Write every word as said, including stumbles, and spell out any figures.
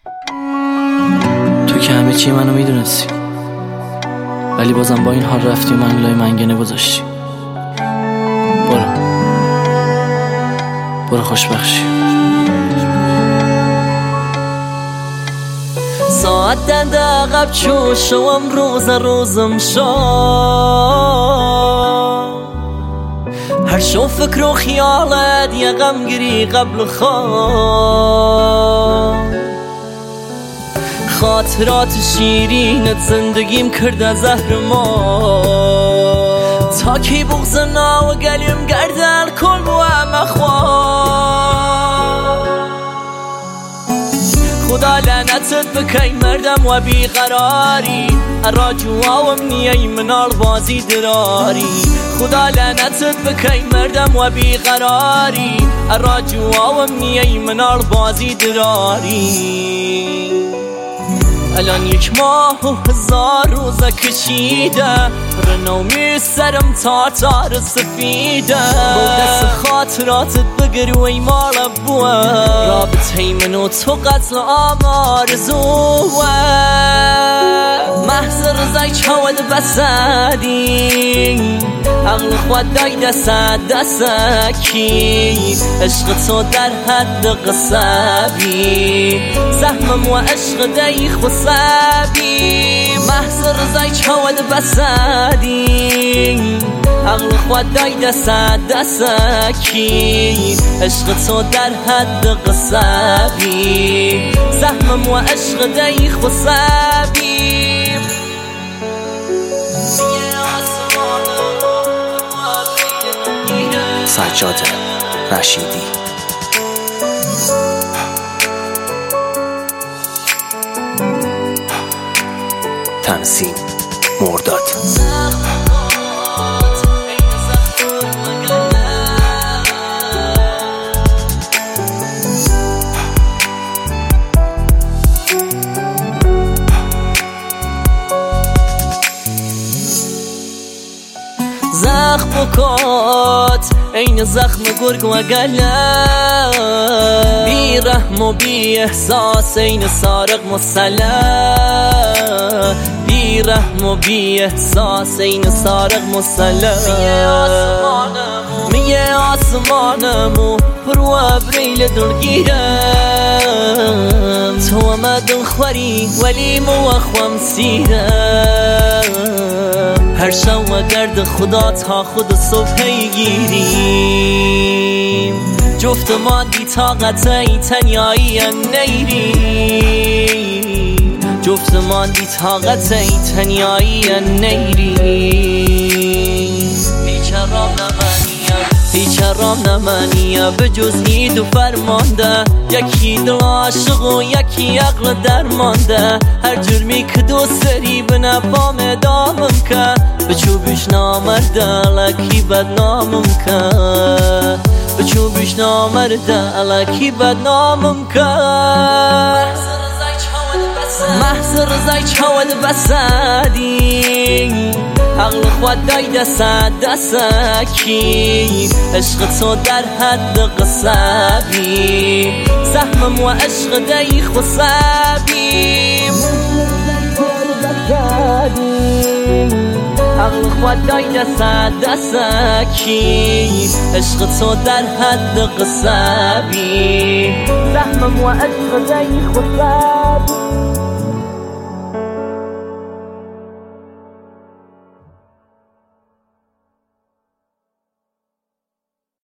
تو که همه چی منو میدونستی، ولی بازم با این حال رفتی و من لای منگنه گذاشتی. برو برو خوشبخشی. ساعت دنده عقب چو شوم روز روزم شو هر شو فکر و خیالت یه غمگیری قبل خواب خاطرات شیرینت زندگیم کرده زهر ما تا کی بغض ناو گلیم گرده الکل و مخواه خدا لعنتت بکی مردم و بیقراری اراجوا و منی منال بازی دراری خدا لعنتت بکی مردم و بیقراری اراجوا و منی منال بازی دراری الان یک ماه و هزار روزه کشیده رنومی سرم تاتار سفیده با دست خاطراتت بگر و ایمال بوه رابطه من و تو قتل آمار زوه محض رزای چود بسدی عقل خود دای دست دستکی عشق تو در حد قصبی زحمم و عشق دی خصبی محض رزای چود بسدی عقل خود دای دست دستکی عشق تو در حد قصبی زحمم و عشق دی خصبی سجاد رشیدی. تنظیم مرداد. زخم بکات این زخم گرگ و گله بی رحم و بی احساس این سارق مسلح بی رحم و بی احساس این سارق مسلح میه آسمانمو پر و ابریل دلگیرم تو مدن خوری ولی موخوم سیرم هر شب و گرد خدا تا خود صبحی گیریم جفت ما دی طاقتی تنیایی نیریم جفت ما دی طاقتی تنیایی نیریم هیچ رام نمانیم هیچ رام نمانیم به جز اید و فرمانده یکی دل عاشق و یکی عقل درمانده هر جرمی که دو سری به نفام دامم که بچو بیش نامرده لکی بدنامم که بچو بیش نامرده لکی بدنامم که محض رزای چود بسدی عقل خود دای دست دستکی عشق تو در حد قصبی زحمم و عشق دی خصبی عقل خود دای دست دستکی عشق تو در حد قصبی زحمم و عشق دی خصبی